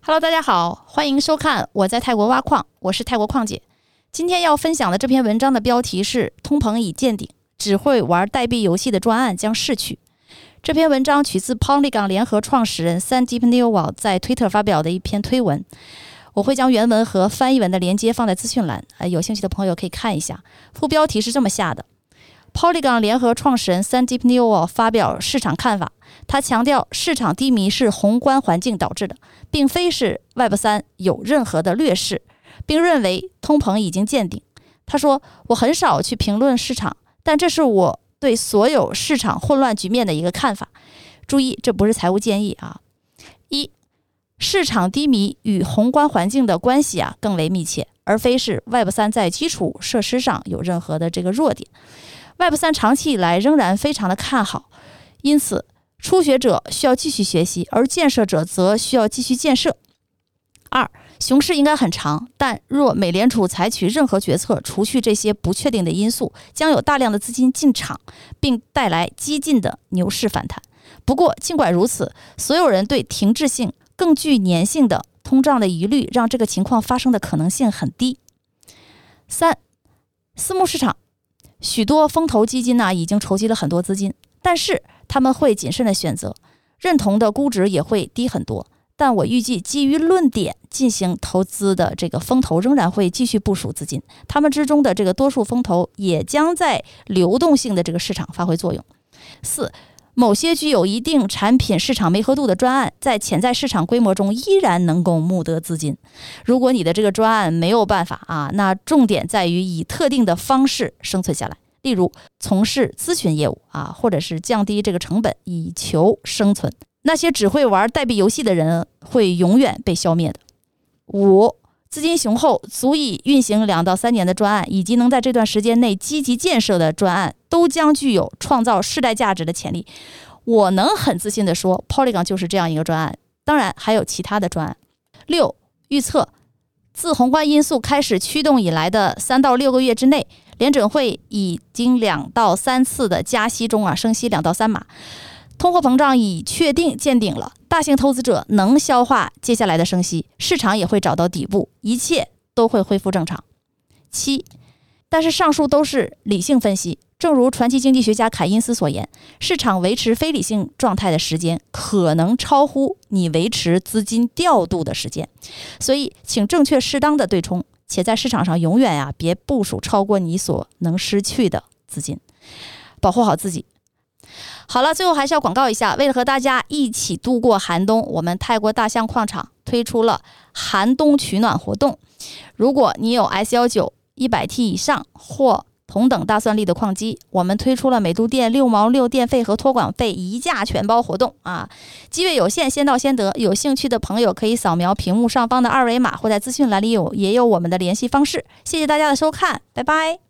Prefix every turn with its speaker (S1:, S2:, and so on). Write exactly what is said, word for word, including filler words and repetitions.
S1: Hello， 大家好，欢迎收看我在泰国挖矿，我是泰国矿姐。今天要分享的这篇文章的标题是通膨已见顶，只会玩代币游戏的专案将逝去。这篇文章取自 Polygon 联合创始人 Sandeep Newwal 在 Twitter 发表的一篇推文，我会将原文和翻译文的连接放在资讯栏，呃、有兴趣的朋友可以看一下。副标题是这么下的： Polygon 联合创始人 Sandeep Newwal 发表市场看法，他强调市场低迷是宏观环境导致的，并非是 Web 三 有任何的劣势，并认为通膨已经见顶。他说，我很少去评论市场，但这是我对所有市场混乱局面的一个看法。注意，这不是财务建议啊。一，市场低迷与宏观环境的关系啊更为密切，而非是 Web 三 在基础设施上有任何的这个弱点。Web 三 长期以来仍然非常的看好，因此初学者需要继续学习，而建设者则需要继续建设。二，熊市应该很长，但若美联储采取任何决策，除去这些不确定的因素，将有大量的资金进场，并带来激进的牛市反弹。不过，尽管如此，所有人对停滞性、更具粘性的通胀的疑虑，让这个情况发生的可能性很低。三，私募市场，许多风投基金呢、啊、已经筹集了很多资金，但是他们会谨慎的选择，认同的估值也会低很多。但我预计基于论点进行投资的这个风投仍然会继续部署资金，他们之中的这个多数风投也将在流动性的这个市场发挥作用。四，某些具有一定产品市场媒合度的专案，在潜在市场规模中依然能够募得资金。如果你的这个专案没有办法啊，那重点在于以特定的方式生存下来，例如从事咨询业务啊，或者是降低这个成本以求生存。那些只会玩代币游戏的人会永远被消灭的。五，资金雄厚，足以运行两到三年的专案，以及能在这段时间内积极建设的专案，都将具有创造世代价值的潜力。我能很自信地说 Polygon 就是这样一个专案，当然还有其他的专案。六，预测，自宏观因素开始驱动以来的三到六个月之内，联准会已经两到三次的加息中啊，升息两到三码。通货膨胀已确定见顶了，大型投资者能消化接下来的升息，市场也会找到底部，一切都会恢复正常。七，但是上述都是理性分析，正如传奇经济学家凯因斯所言，市场维持非理性状态的时间可能超乎你维持资金调度的时间，所以请正确适当的对冲，且在市场上永远呀、啊、别部署超过你所能失去的资金，保护好自己。好了，最后还是要广告一下，为了和大家一起度过寒冬，我们泰国大象矿场推出了寒冬取暖活动。如果你有 S 十九 一百 T 以上或同等大算力的矿机，我们推出了每度电六毛六电费和托管费一价全包活动啊！机位有限，先到先得。有兴趣的朋友可以扫描屏幕上方的二维码，或在资讯栏里有也有我们的联系方式。谢谢大家的收看，拜拜。